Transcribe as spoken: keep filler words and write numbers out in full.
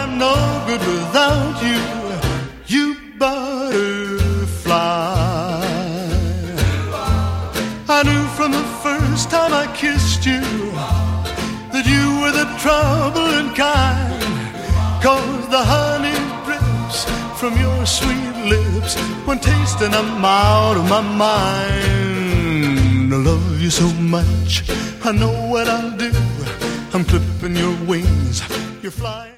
I'm no good without you, you butterfly. I knew from the first time I kissed you that you were the troubling kind, 'cause the honey drips from your sweet lips when tasting I'm out of my mind. I love you so much, I know what I'll do. I'm clipping your wings, you're flying.